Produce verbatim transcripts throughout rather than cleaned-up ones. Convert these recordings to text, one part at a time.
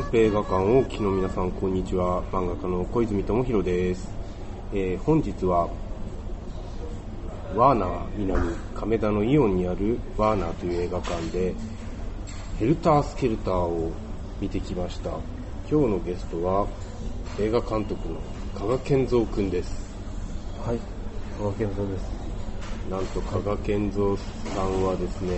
プ映画館をお聞きの皆さん、こんにちは。漫画家の小泉智弘です。えー、本日はワーナー南亀田のイオンにあるワーナーという映画館でヘルタースケルターを見てきました。今日のゲストは映画監督の加賀健三くんです。 はい、加賀健三です。 なんと加賀健三さんはですね、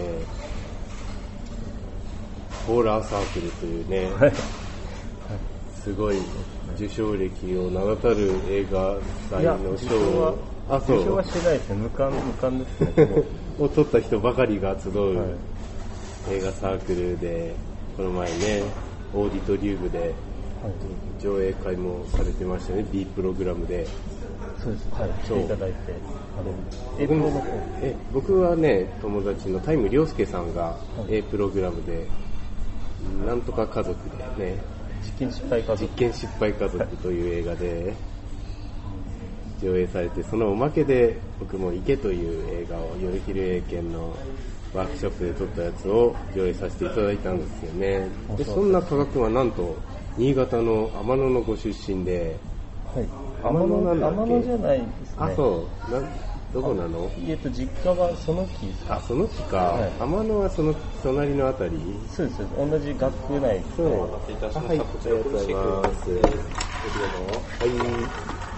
ホーラーサークルというね、はい、すごい受賞歴を名だたる映画祭の賞を、 あ、そう、受賞はしてないですね。無冠無冠ですね。 を取った人ばかりが集う映画サークルで、この前ね、オーディトリウムで上映会もされてましたね。 B プログラムで。 そうです、はい、来ていただいて、あの A プロの方、 え僕はね、友達のタイムリョウスケさんが A プログラムで、なんとか家族でね、 実験失敗家族、 実験失敗家族という映画で上映されて、そのおまけで僕も池という映画を夜昼英検のワークショップで撮ったやつを上映させていただいたんですよね。でそんな加賀君はなんと新潟の天野のご出身で、 はい、天野なんだっけ？天野じゃないですね。 あ、そうな、どこなの？ えっと実家はその木。 あ、その木か。はい、天野はその隣のあたり。 そうです。同じ学区内。 そう。お待たせいたしました。はい、ありがとうございます。はい。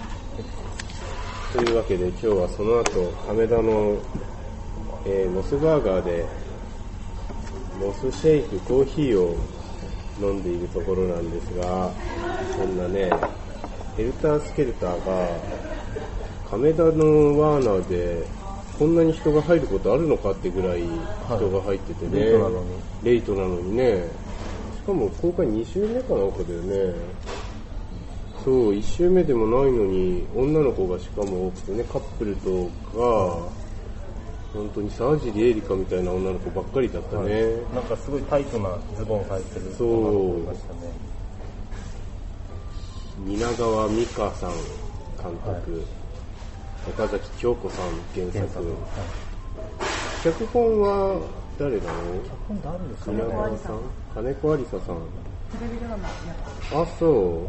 というわけで今日はその後亀田の、えー、モスバーガーでモスシェイクコーヒーを飲んでいるところなんですが、そんなね、ヘルタースケルターが亀田のワーナーでこんなに人が入ることあるのかってぐらい人が入っててね、はい、レイトなのにね、しかも公開に週目かなんかだよね。そう、いち週目でもないのに女の子がしかも多くてね、カップルとか本当に沢尻エリカみたいな女の子ばっかりだったね、はい、 なんかすごいタイトなズボン履いてる女の子いましたね。 蜷川美香さん監督、はい、岡崎京子さん原作、はい、脚本は誰なの？脚本誰ですかね？ 蜷川さん、金子ありささん。 テレビドラマやってあ、そう。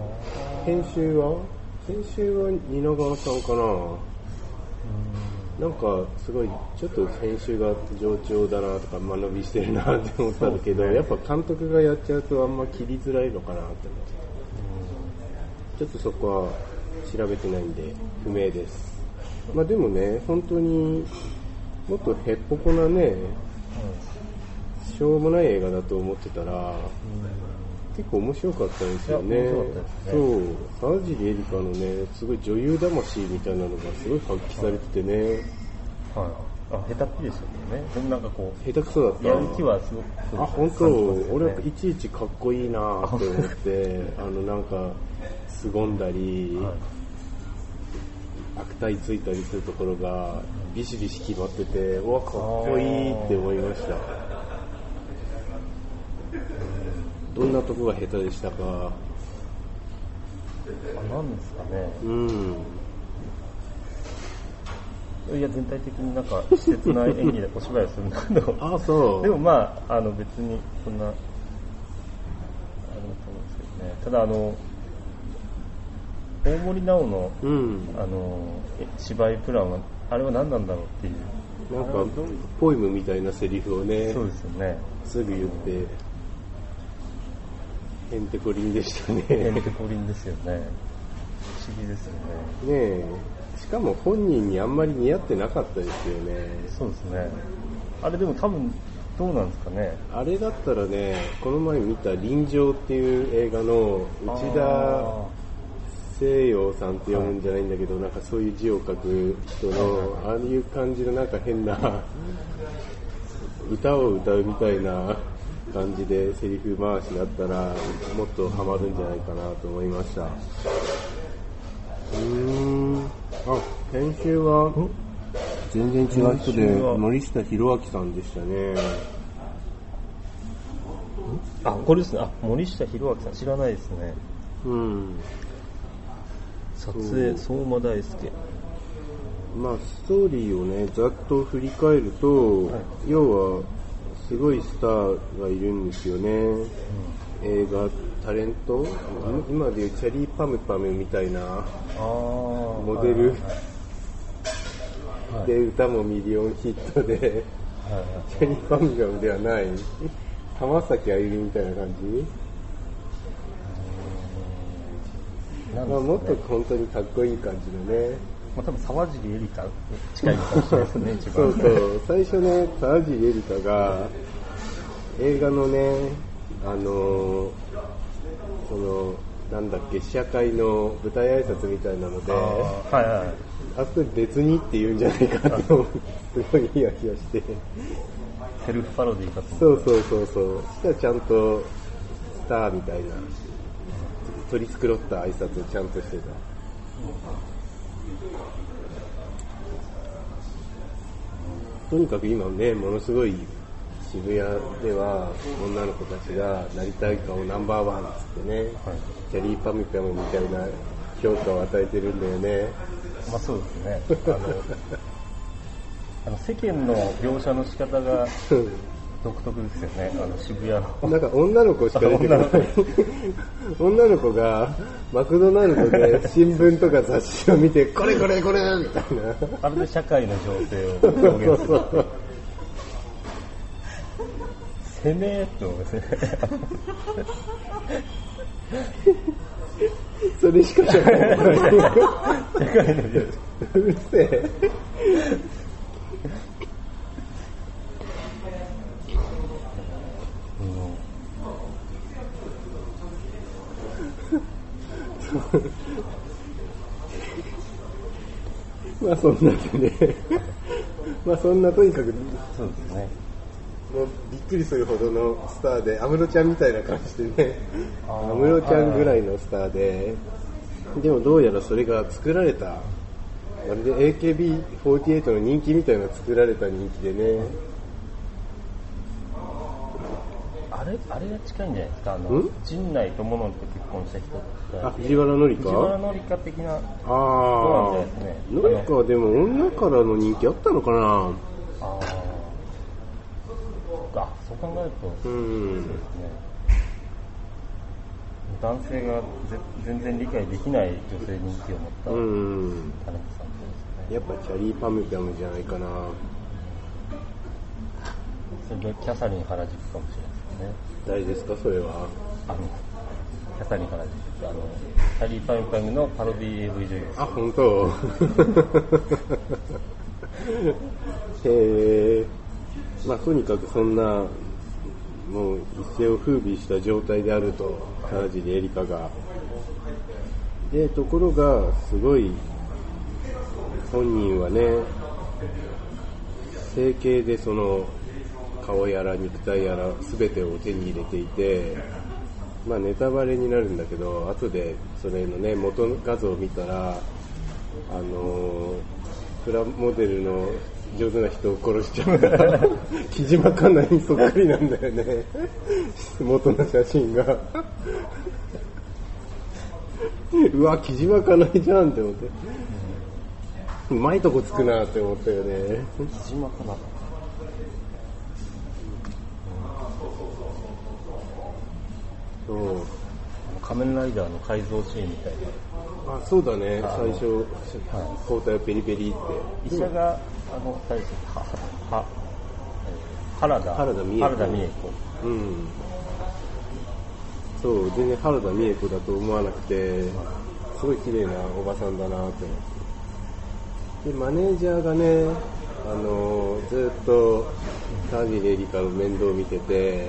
編集は編集は蜷川さんかな。なんかすごいちょっと編集が上調だなとか間延びしてるなって思ったんだけど、ね、やっぱ監督がやっちゃうとあんま切りづらいのかなって思って、ちょっとそこは調べてないんで不明です。まあでもね、本当にもっとへっぽこなね、しょうもない映画だと思ってたら結構面白かったんですよね。そう、沢尻エリカのね、すごい女優魂みたいなのがすごい発揮されててね。 はい。あ、下手っぴですよね。でもなんかこう、 下手くそだった。 やる気はすごく。 あ、本当、ね、俺はいちいちかっこいいなって思って、あのなんか凄んだり、はい、悪態ついたりするところがビシビシ決まってて、うわ、かっこいいって思いました。どんなとこが下手でしたか？あ、 なんですかね。 うん。 いや、全体的になんか稚拙な演技でお芝居をするんだけど。 あ、そう。 でもまあ、あの別にそんな、あれだと思うんですけどね。ただあの、大森直の、うん、あの、芝居プランは、あれは何なんだろうっていう。 なんか、ポエムみたいなセリフをね、 そうですよね。 すぐ言って、ヘンテコリンでしたね。 ヘンテコリンですよね。不思議ですよね。 ねえ。しかも本人にあんまり似合ってなかったですよね。 そうですね。あれでも多分どうなんですかね。 あれだったらね、この前見た臨場っていう映画の内田聖陽さんって読むんじゃないんだけど、はい、なんかそういう字を書く人の、ああいう感じのなんか変な歌を歌うみたいな感じでセリフ回しだったらもっとハマるんじゃないかなと思いました。うーん、あ、編集は全然違う人で森下博明さんでしたね。 あ、これですね。あ、森下博明さん知らないですね。 うん。 撮影相馬大輔。 まあストーリーをねざっと振り返ると、はい、要はすごいスターがいるんですよね、うん、映画タレント、今でいうチャリーパムパムみたいなモデル、はい、で歌もミリオンヒットで、はい、チャリーパムパムではない浜崎あゆみみたいな感じ、まあ、もっと本当にかっこいい感じのね、 まあ、多分沢尻エリカ近いのかもしれないですね一番そうそう最初ね沢尻エリカが映画のねあのー、そのなんだっけ試写会の舞台挨拶みたいなので、あ、はいはい、あそこで別にって言うんじゃないかと思ってすごいヒヤヒヤしてセルフパロディーかと思って、そうそうそうそう、そしたらちゃんとスターみたいな取り繕った挨拶をちゃんとしてた。とにかく今ねものすごい渋谷では女の子たちがなりたい顔ナンバーワンっつってね、はい、キャリーパミュパムみたいな評価を与えてるんだよね。 まあそうですね。あのあの世間の描写の仕方が独特ですよね。あの渋谷のなんか女の子しか出てこない女の子がマクドナルドで新聞とか雑誌を見てこれこれこれみたいなあれで社会の情勢を表現するって攻めーって思いますねそれしかしゃべらない社会の情勢うるせえまあそんなでねまあそんなとにかくそうですね、 もうびっくりするほどのスターで、安室ちゃんみたいな感じでね、安室ちゃんぐらいのスターで、でもどうやらそれが作られた、まるで エーケービーフォーティーエイト の人気みたいな作られた人気でね、 あれあれが近いんじゃないですか、あの陣内智則と結婚した人って、 あ、藤原紀香、 藤原紀香的な、 ああ、紀香はでも女からの人気あったのかな。 ああ、そう考えると、うん、そうですね、男性が全然理解できない女性人気を持ったタレントさんですね。 やっぱチャリーパムパムじゃないかな。 それでキャサリン原宿かもしれないですね。 誰ですかそれは。 あのキャサリン原宿、あのチャリーパムパムのパロディ エーブイ 女優です。 あ、本当。へえ。まあとにかくそんなもう一世を風靡した状態であると、沢尻エリカが。でところがすごい本人はね、整形でその顔やら肉体やら全てを手に入れていて、まあネタバレになるんだけど、後でそれのね元画像を見たら、あのプラモデルの上手な人を殺しちゃった木島かなにそっくりなんだよね元の写真がうわ木島かなじゃんって思って、うまいとこつくなって思ったよね。 木島かな、 そう、 仮面ライダーの改造シーンみたいな。 あ、そうだね、最初、はい、包帯をペリペリって。 医者が、あの、二人は、は、えー、原田、 原田美恵子。 原田美恵子。 うん。そう、全然原田美恵子だと思わなくて、すごい綺麗なおばさんだなって思って。で、マネージャーがね、あの、ずっと、沢尻エリカの面倒を見てて、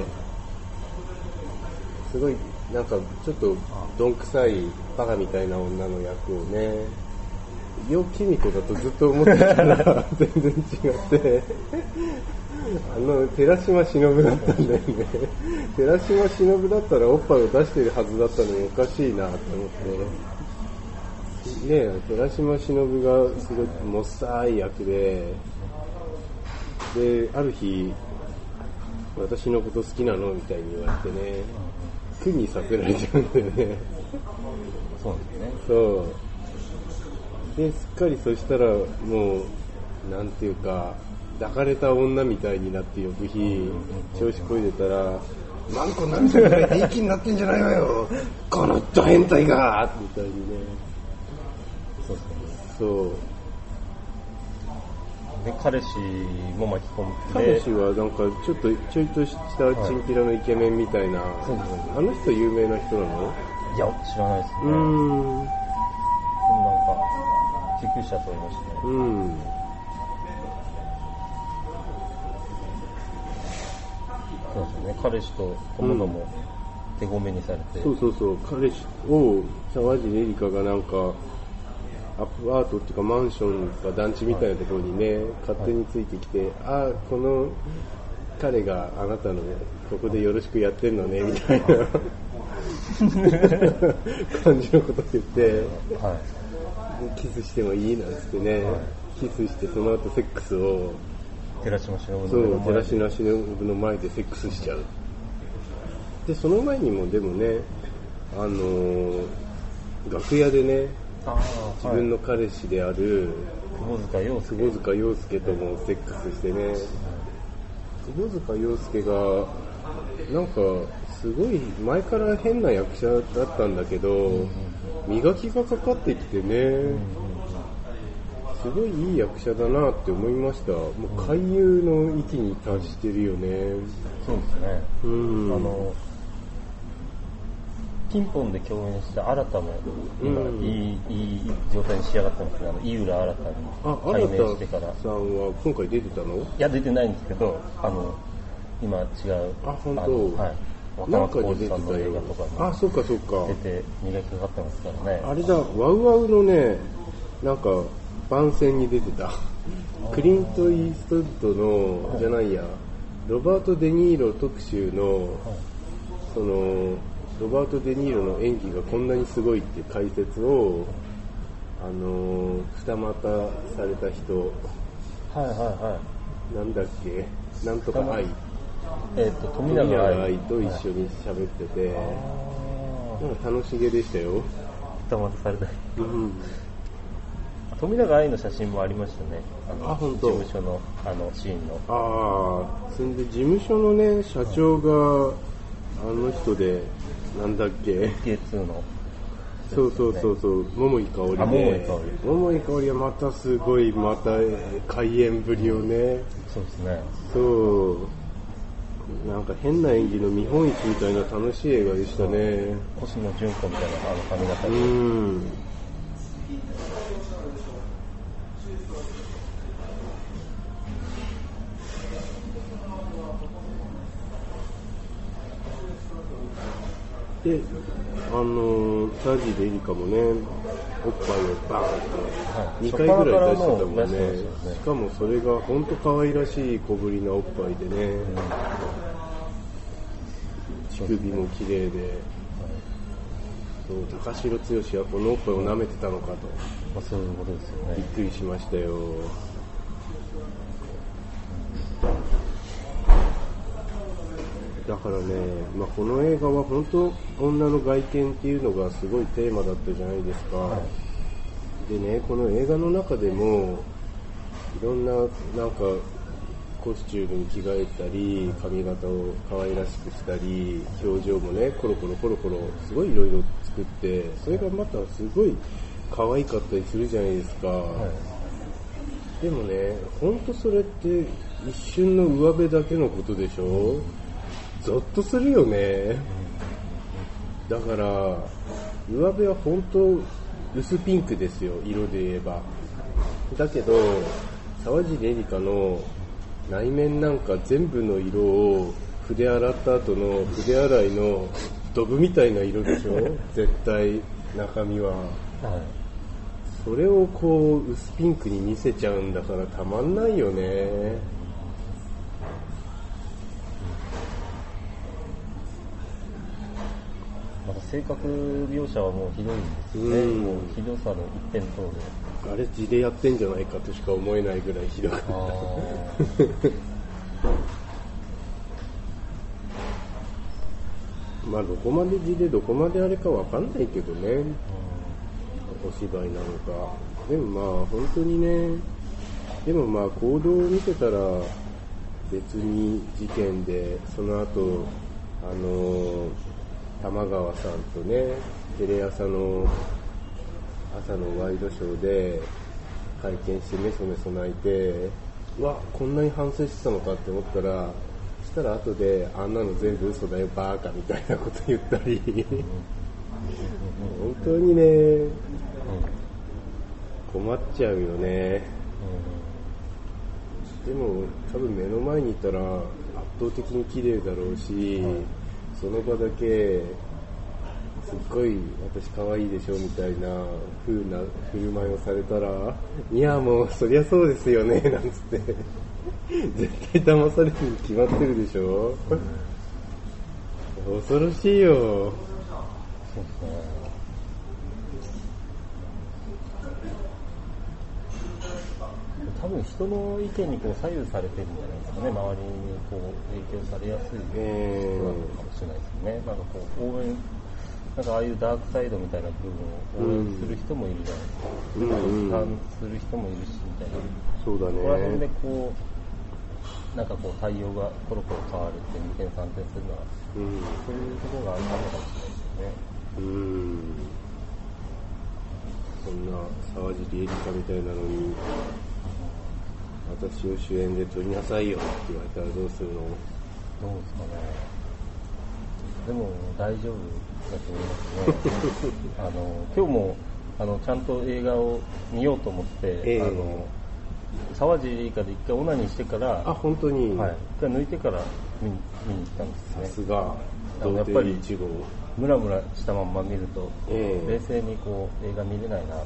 すごい、なんかちょっとどんくさいバカみたいな女の役をね、よきみこだとずっと思ってたら全然違ってあの寺島しのぶだったんだよね。寺島しのぶだったらおっぱいを出してるはずだったのにおかしいなって思ってね。寺島しのぶがすごいもっさい役で、である日私のこと好きなのみたいに言われてね、苦にさせられちゃうんだよね。 そうですね。 そうですっかりそしたらもうなんていうか抱かれた女みたいになって、翌日調子こいでたらマンコ何歳ぐらいで息になってんじゃないわよこのド変態がみたいにね。 そうそう。 で彼氏も巻き込む。 彼氏はなんかちょっとちょいとしたチンピラのイケメンみたいな、はい、あの人有名な人なの？ いや知らないですね。 うーん。 なんか救急車と言いましたね。 うん。 そうですね。彼氏と友のも手ごめにされて、 うん、そうそうそう。彼氏を沢尻エリカがなんかアパートっていうかマンションか団地みたいなところにね、はい、勝手についてきて、はい、ああこの彼があなたのここでよろしくやってるのねみたいな感じのこと言って、はい、キスしてもいいなんつってね、はい、キスしてその後セックスを寺島しのぶの前で、寺島しのぶの前でセックスしちゃう。でその前にもでもね、あのー、楽屋でね、あ自分の彼氏である窪塚洋介窪塚洋介ともセックスしてね、窪塚洋介がなんかすごい前から変な役者だったんだけど、磨きがかかってきてね、すごいいい役者だなって思いました。もう俳優の域に達してるよね。 そうですね。 うん、 あのピンポンで共演した新も今、うん、いいいい状態に仕上がってますね。あの井浦新に改名してから。 新さんは今回出てたの？ いや出てないんですけど、あの今違うあ本当はい若松浩二さんの映画とかにあそうかそうか出て磨きかかってますからね。 あれだワウワウのねなんか番宣に出てたクリント・イーストウッドの、はい、じゃないやロバート・デ・ニーロ特集の、はい、そのロバート・デ・ニーロの演技がこんなにすごいっていう解説をあのー、二股された人はいはいはいなんだっけなんとか愛えっ、ー、と富永愛と一緒に喋ってて、はい、なんか楽しげでしたよ。 二股された、 うん、 富永愛の写真もありましたね。あのあ本当事務所のあのシーンのああそれで事務所のね社長が、はい、あの人でなんだっけエーツー のそうそうそうそう桃井かおりで桃井かおりはまたすごいまた開演ぶりをね、 そうですねそうなんか変な演技の見本市みたいな楽しい映画でしたね。 星野純子みたいなあの髪型でうんで、あのー、沢尻エリカもね、おっぱいをバーンってにかいぐらい出してたもんね。しかもそれが本当可愛らしい小ぶりなおっぱいでね、うん、乳首も綺麗で、そう、高城剛はこのおっぱいを舐めてたのかと、 まあ、そういうことですよね。 びっくりしましたよ。だからね、まあ、この映画は本当女の外見っていうのがすごいテーマだったじゃないですか、はい、でねこの映画の中でもいろんななんかコスチュームに着替えたり髪型を可愛らしくしたり表情もねコロコロコロコロすごいいろいろ作ってそれがまたすごい可愛かったりするじゃないですか、はい、でもね本当それって一瞬の上辺だけのことでしょ。ゾッとするよね。だから上辺は本当薄ピンクですよ色で言えば。だけど沢尻エリカの内面なんか全部の色を筆洗った後の筆洗いのドブみたいな色でしょ絶対中身は、はい、それをこう薄ピンクに見せちゃうんだからたまんないよね。 また性格描写はもうひどいんですよね、うん、もうひどさの一辺倒であれ字でやってんじゃないかとしか思えないぐらいひどかったまあどこまで字でどこまであれかわかんないけどね、うん、お芝居なのか。でもまあ本当にねでもまあ行動を見せたら別に事件でその後あの玉川さんとねテレ朝の朝のワイドショーで会見してメソメソ泣いて、うわこんなに反省してたのかって思ったら、そしたら後であんなの全部嘘だよバーカみたいなこと言ったり本当にね困っちゃうよね。でも多分目の前にいたら圧倒的に綺麗だろうし、その場だけすっごい私可愛いでしょみたいな風な振る舞いをされたら、いやもうそりゃそうですよねなんつって絶対騙されるに決まってるでしょ。恐ろしいよ。そうですね。 多分人の意見にこう左右されてるんじゃないですかね。周りにこう影響されやすい人なのかもしれないですね。なんかこう応援なんかああいうダークサイドみたいな部分を応援する人もいるじゃないですか。うん、批判する人もいるしみたいな。 そうだね。 ここら辺でこうなんかこう対応がコロコロ変わるってにてんさんてんするのは、うん、そういうところがあるのかもしれないですよね。うん。 そんな沢尻エリカみたいなのに私を主演で撮りなさいよって言われたらどうするの？ どうですかね。でも大丈夫だと思いますね。あの今日もあのちゃんと映画を見ようと思って、えー、あの沢尻エリカで一回オナニーしてから、 あ本当に、 はい、一回抜いてから見に、見に行ったんですね。 さすがやっぱりムラムラしたまんま見ると、えー、冷静にこう映画見れないなと思って、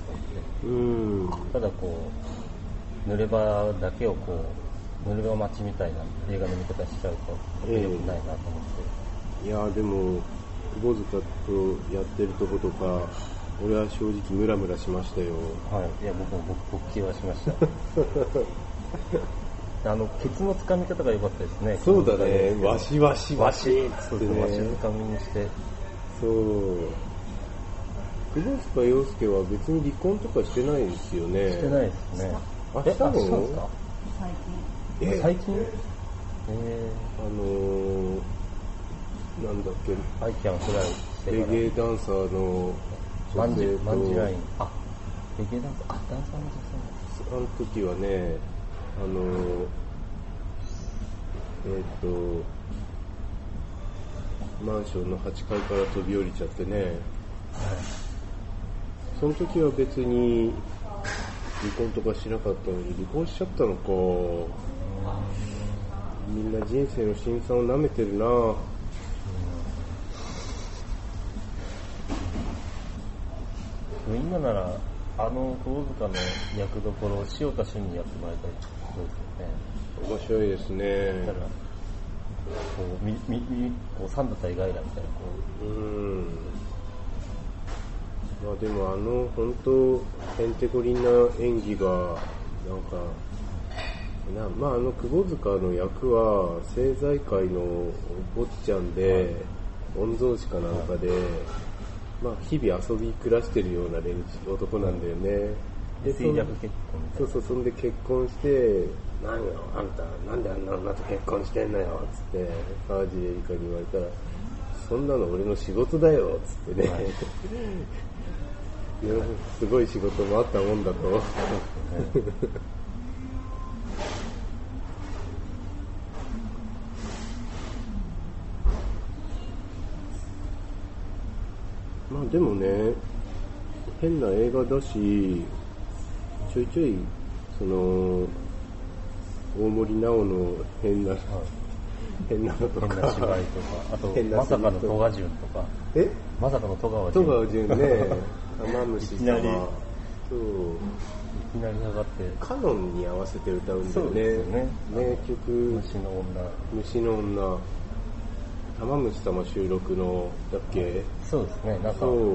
うんただこう濡れ場だけをこう濡れ場待ちみたいな映画の見方しちゃうと良くないなと思って。 えー、いやでも窪塚とやってるとことか俺は正直ムラムラしましたよ。 はい、いや僕も僕勃起はしましたあのケツの掴み方が良かったですね。 そうだね、わしわしわしっつってね、 わし掴みにして。 そう窪塚洋介は別に離婚とかしてないですよね。 してないですね。 あしたの？ 最近え最近えー、あのーなんだっけ、 アイキャンフライしてレゲエダンサーのマンジマンジライン、あレゲエダンサー、あダンサーの女性、あの時はね、あのえっ、ー、とマンションのはちかいから飛び降りちゃってね、はい、その時は別に離婚とかしなかったのに離婚しちゃったのか。みんな人生の辛酸をなめてるな。 今ならあの窪塚の役どころを塩田俊にやってもらいたいですよね。 面白いですね。 だからこうみみみこう三度対外来みたいなこう。 うん。まあでもあの本当へんてこりんな演技がなんかな、まああの窪塚の役は政財界のお坊ちゃんで、はい、御曹司かなんかで。はいまあ、日々遊び暮らしてるような連中男なんだよね。 で、水逆結婚そうそう、そんで結婚して、何よ、あんた、なんであんな女と結婚してんのよ、つって、沢尻エリカに言われたら、そんなの俺の仕事だよ、つってね。はい、すごい仕事もあったもんだと。まあでもね、変な映画だし、ちょいちょい、その、大森南朋の変な、はい、変なのとか、 変な芝居とか、あと、まさかの戸賀淳とか、 えまさかの戸川淳。戸川淳ね、玉虫様。いきなり、そう。 いきなり上がって。 カノンに合わせて歌うんだよね。 そうですよね。 名曲、 虫の女。 虫の女。玉虫様収録のだっけ？ そうですね。なんかそう。なんか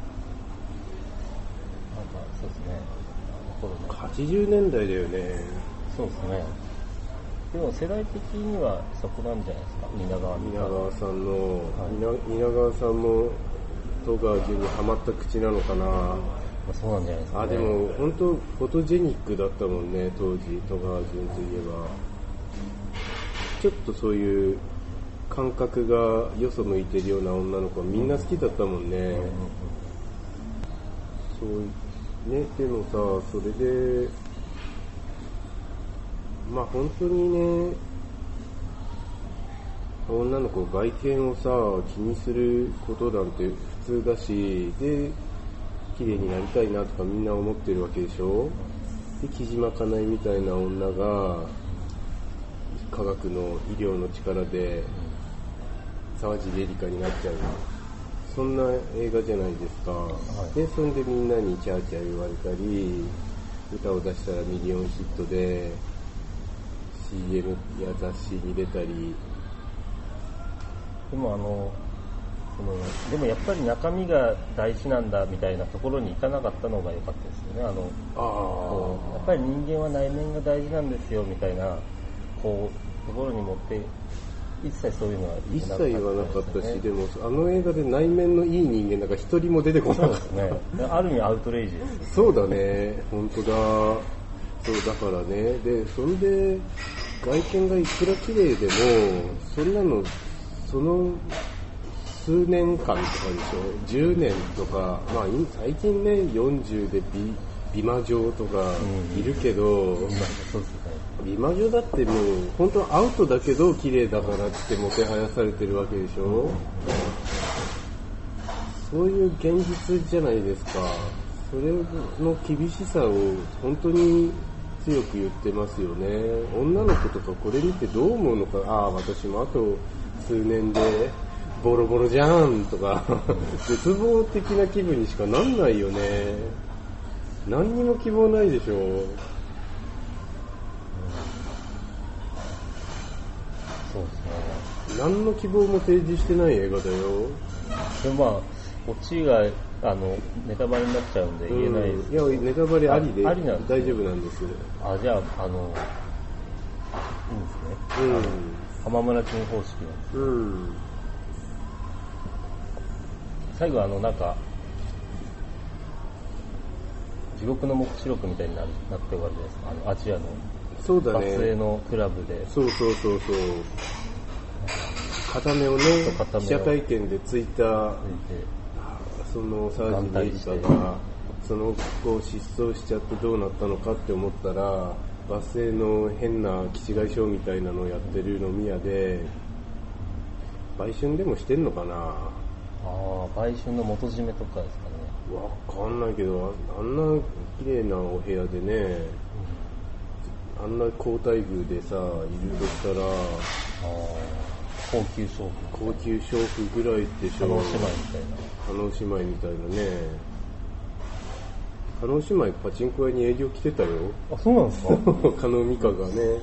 そうですね。 はちじゅうねんだいだよね。 そうですね。でも世代的にはそこなんじゃないですか。蜷川蜷川さんの、はい、蜷川さんも戸川淳にハマった口なのかな。まあ、そうなんじゃないですか、ね。 あでも本当フォトジェニックだったもんね当時戸川淳といえば。ちょっとそういう感覚がよそ向いてるような女の子はみんな好きだったもんね、うんうんうん、そうね。でもさ、それでまあ本当にね、女の子外見をさ気にすることなんて普通だし、で綺麗になりたいなとかみんな思ってるわけでしょ。で木島かなえみたいな女が科学の医療の力で沢尻エリカになっちゃう、そんな映画じゃないですか、はい、でそれでみんなにキャーキャー言われたり、歌を出したらミリオンヒットで シーエム や雑誌に出たり。 でもあのそのでもやっぱり中身が大事なんだみたいなところに行かなかったのが良かったですよね。あのあやっぱり人間は内面が大事なんですよみたいなこうところに持って一切そういうのは一切言わなかったし、でもあの映画で内面のいい人間なんか一人も出てこなかった。そうですね。 ある意味アウトレイジです、ね。 そうだね、本当だ。そうだからね。でそれで外見がいくら綺麗でもそんなのその数年間とかでしょ、じゅうねんとか、まあ最近ねよんじゅうで 美, 美魔女とかいるけど、うんうん、美魔女だってもう本当アウトだけど綺麗だからってもてはやされてるわけでしょ、うん、そういう現実じゃないですか。それの厳しさを本当に強く言ってますよね。女の子とかこれ見てどう思うのか、ああ私もあと数年でボロボロじゃんとか絶望的な気分にしかなんないよね。何にも希望ないでしょ。 そうですね。 何の希望も提示してない映画だよ。 でもまあオチがあのネタバレになっちゃうんで言えないです、 うん、いやネタバレありでありなんです、ね、 大丈夫なんです。 あじゃああのいいんですね、うん、浜村君方式なんです、うん、最後あのなんか地獄の黙示録みたいになって終わるじゃないですか、あのアジアのそうだね、 バスへのクラブでそうそうそうそう片目をね記者会見でついたその沢尻エリカがその子失踪しちゃってどうなったのかって思ったらバスへの変な気違いショーみたいなのをやってる飲み屋で売春でもしてんのかな。ああ売春の元締めとかですかね。 わかんないけどあんな綺麗なお部屋でね、うん、あんな高待遇でさいるとしたらあ高級娼婦高級娼婦ぐらいでしょ。 叶姉妹みたいな叶姉妹みたいなね。叶姉妹パチンコ屋に営業来てたよ。 あそうなんですか叶美香がねへ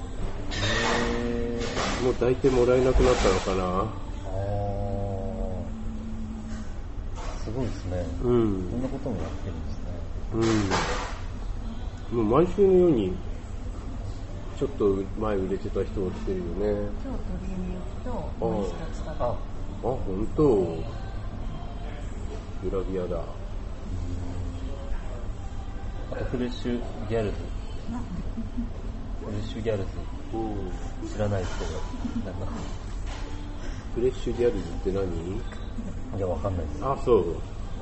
もう抱いてもらえなくなったのかな。あすごいですね、うん、そんなこともやってるんですね。 うんもう毎週のようにちょっと前売れてた人が来てるよね。 今日取りに行くと森下使った。あ、あ、 本当。グラビアだ。 あとフレッシュギャルズ。フレッシュギャルズ。知らない人が。なんかフレッシュギャルズって何？ いやわかんないです。 あ、そう。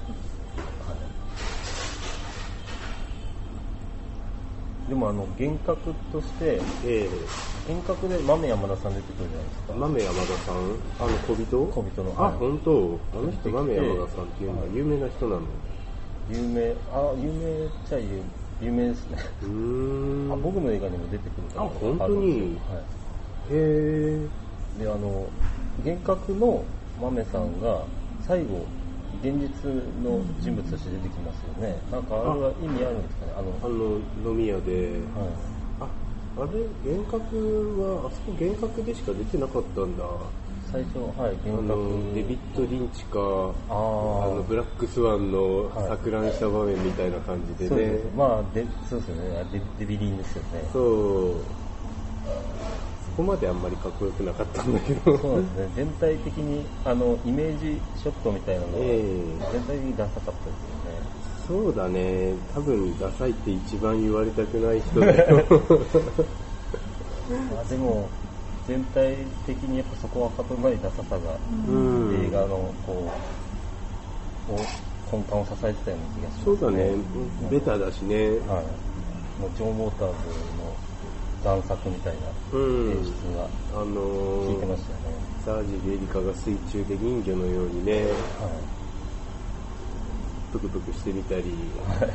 でもあの幻覚として、えー、幻覚で豆山田さん出てくるじゃないですか。 豆山田さん、あの小人？小人の。 あ、本当。あの人豆山田さんっていうのは有名な人なの？ 有名、あ、有名っちゃ有有名ですね。うーん。あ、僕の映画にも出てくるから。 あ、本当に。はい。へえ。 で、あの幻覚の豆さんが最後。現実の人物として出てきますよね。なんかあれは意味あるんですかね。あのあの飲み屋で、はい、ああれ幻覚はあそこ幻覚でしか出てなかったんだ。 最初はい幻覚デビッド・リンチかああのブラックスワンの錯乱した場面みたいな感じでね。はい、そうまあでそうですよね。デ, デビリンですよね。 そう。そこまであんまりかっこよくなかったんだけどそうですね。全体的にあのイメージショットみたいなのは、えー、全体的にダサかったですよね。そうだね。多分ダサいって一番言われたくない人だよあでも全体的にやっぱそこはかとないダサさが、うん、映画のこう根幹を支えてたような気がしますね。 そうだね、ベタだしね、はい、 もうジョン・ウォーターズの贋作みたいな演出が効いてましたよね、 うん、あのー、サージ・エリカが水中で人魚のようにね、はい、プクプクしてみたり、はい、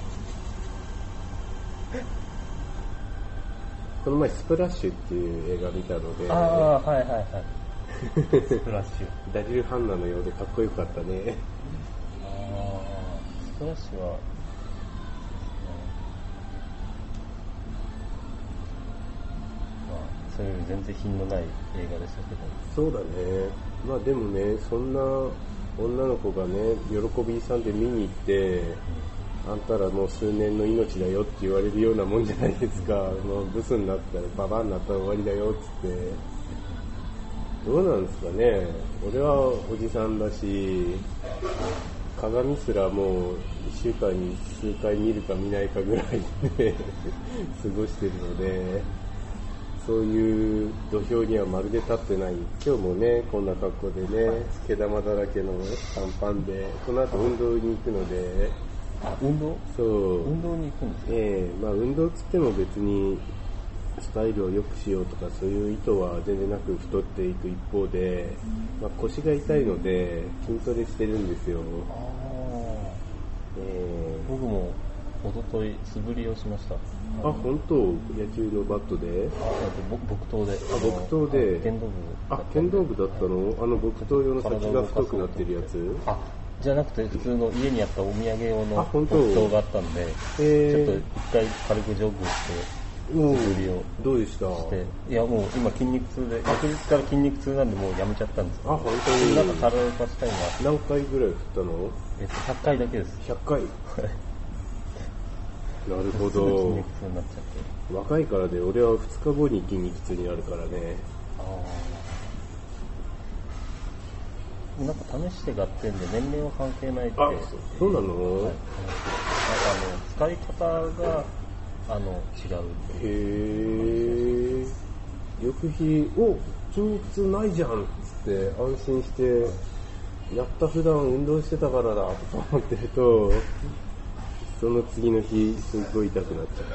この前スプラッシュっていう映画見たので、 ああはいはいはいスプラッシュダリル・ハンナのようでかっこよかったね。 ああスプラッシュはそういう全然品のない映画でしたけど。 そうだね。まあでもね、そんな女の子がね、喜びさんで見に行って、うん、あんたらもう数年の命だよって言われるようなもんじゃないですか。もうブスになったらババアになったら終わりだよっつって。どうなんですかね。俺はおじさんだし、鏡すらもういっしゅうかんに数回見るか見ないかぐらいで過ごしてるので、そういう土俵にはまるで立ってない。今日もね、こんな格好でね、毛玉だらけの短パンで、この後運動に行くので。 あ、運動？ そう。 運動に行くんですか？ ええー、まあ運動つっても別にスタイルを良くしようとかそういう意図は全然なく太っていく一方で、まあ、腰が痛いので筋トレしてるんですよ。あ、 えー、僕もおととい素振りをしました。 あ、本当？野球のバットで？ あ、木刀で。 あ、木刀で。 剣道部。 あ、剣道部だったの？あの木刀用の先が太くなってるやつ？ あ、じゃなくて普通の家にあったお土産用の木刀があったんで、ちょっと一回軽くジョグして素振りをどうでしたして、いやもう今筋肉痛で、翌日から筋肉痛なんでもうやめちゃったんですけど。 あ、本当に？ なんか体を動かしたいな。 何回ぐらい振ったの？ えっとひゃっかいだけです。 ひゃっかい。なるほど。 筋肉痛になっちゃって。 若いからで、俺はふつかごに筋肉痛になるからね。ああ。なんか試して合点で年齢は関係ないって。 あ、そうなの？はい、なんかあの使い方があの違う。 へー。翌日、お、筋肉痛ないじゃんっつって安心して、やった普段運動してたからだとか思ってると、その次の日すっごい痛くなっちゃう。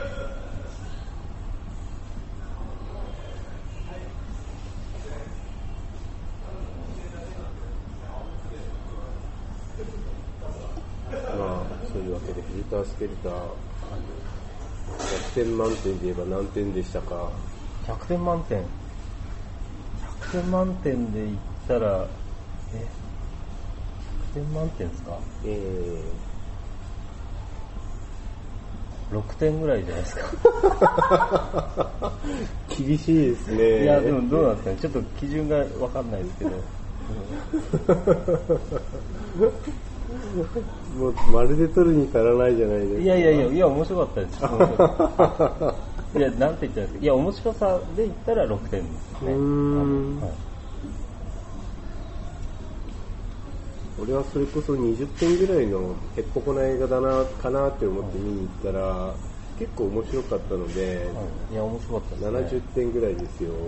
まあそういうわけでフィルタースケルターひゃくてん満点で言えば何点でしたか？ ひゃくてん満点。ひゃくてん満点で言ったらえひゃくてん満点ですか？えーろくてんぐらいじゃないですか。 厳しいですね。 いやでもどうなんですかね。ちょっと基準が分かんないですけど。 もうまるで取るに足らないじゃないですか。 いやいやいやいや面白かったです。面白かったいやなんて言ったんですか。いや面白さで言ったらろくてんですね。うーん、はい、 俺はそれこそにじゅってんぐらいのへっぽこな映画だなかなって思って見に行ったら、はい、結構面白かったので、 はい、いや面白かったですね。 ななじゅってんぐらいですよ。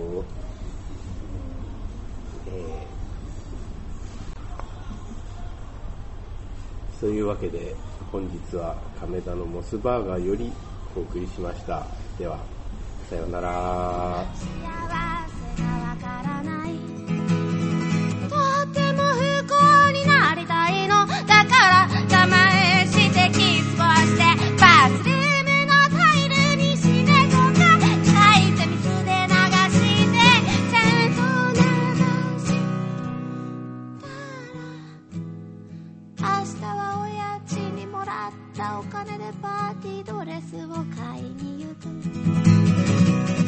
えー、そういうわけで本日は亀田のモスバーガーよりお送りしました。ではさようなら。幸せがわからない、 とても不幸になりたいのだから我慢してキスをしてバスルームのタイルにしねとか書いて水で流してちゃんと流したら、明日はお家賃にもらったお金でパーティードレスを買いに行く。